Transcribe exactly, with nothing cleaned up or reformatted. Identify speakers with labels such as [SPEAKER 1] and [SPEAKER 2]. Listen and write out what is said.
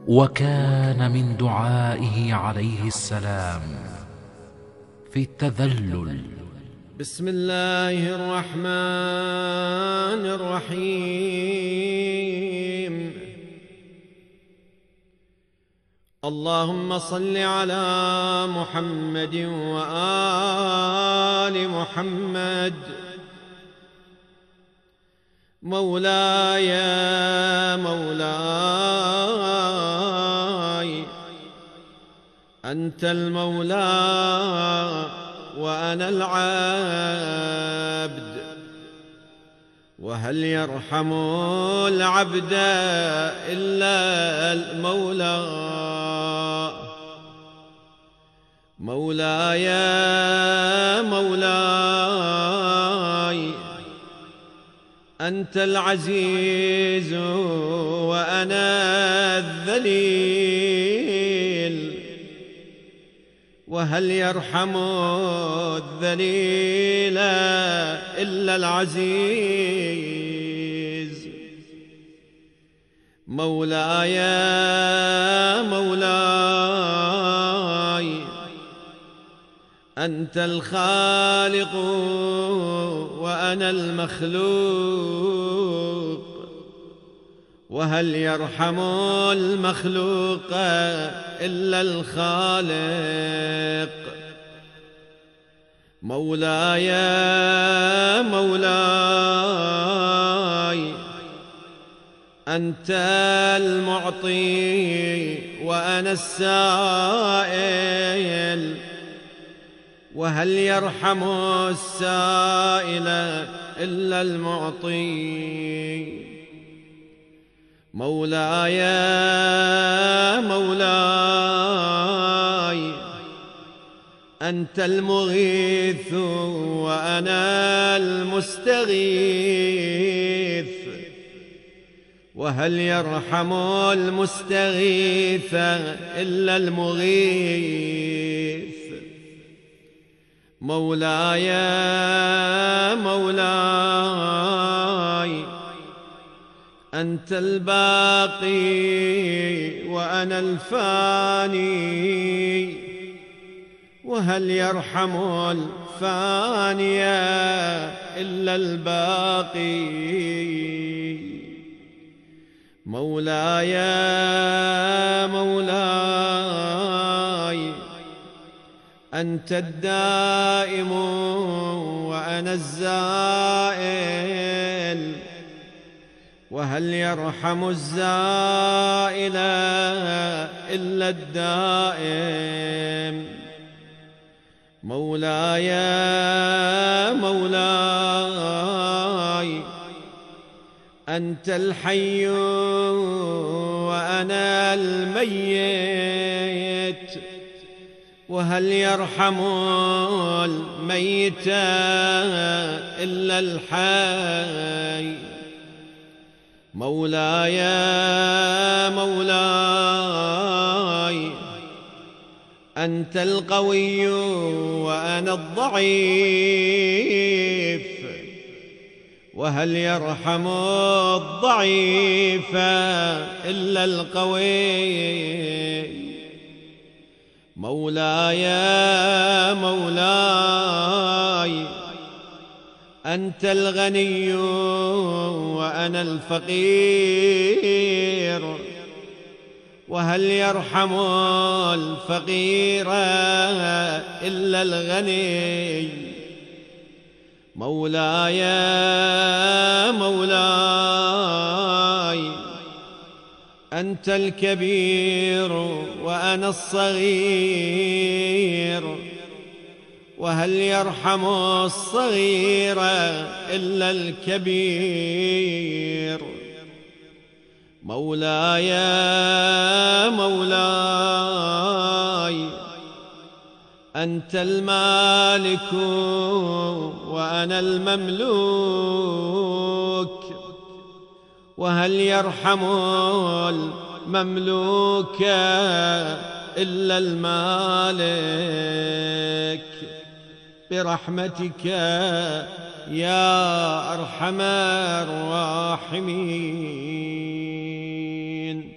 [SPEAKER 1] وكان من دعائه عليه السلام في التذلل:
[SPEAKER 2] بسم الله الرحمن الرحيم. اللهم صل على محمد وآل محمد. مولاي مولاي أنت المولى وأنا العبد، وهل يرحم العبد إلا المولى. مولاي مولاي أنت العزيز وأنا الذليل، وهل يرحم الذليل إلا العزيز. مولاي مولاي أنت الخالق وأنا المخلوق، وهل يرحم المخلوق إلا الخالق. مولاي مولاي أنت المعطي وأنا السائل، وهل يرحم السائل إلا المعطي. مولاي مولاي أنت المغيث وأنا المستغيث، وهل يرحم المستغيث إلا المغيث. مولاي مولاي أنت الباقي وأنا الفاني، وهل يرحم الفاني إلا الباقي. مولاي مولاي أنت الدائم وأنا الزائل، وهل يرحم الزائل إلا الدائم. مولاي مولاي أنت الحي وأنا الميت، وهل يرحم الميت إلا الحي. مولاي مولاي أنت القوي وأنا الضعيف، وهل يرحم الضعيف إلا القوي. مولاي مولاي أنت الغني وأنا الفقير، وهل يرحم الفقير إلا الغني. مولاي مولاي أنت الكبير وأنا الصغير، وهل يرحم الصغير إلا الكبير. مولاي مولاي أنت المالك وأنا المملوك، وهل يرحم المملوك إلا المالك. برحمتك يا أرحم الراحمين.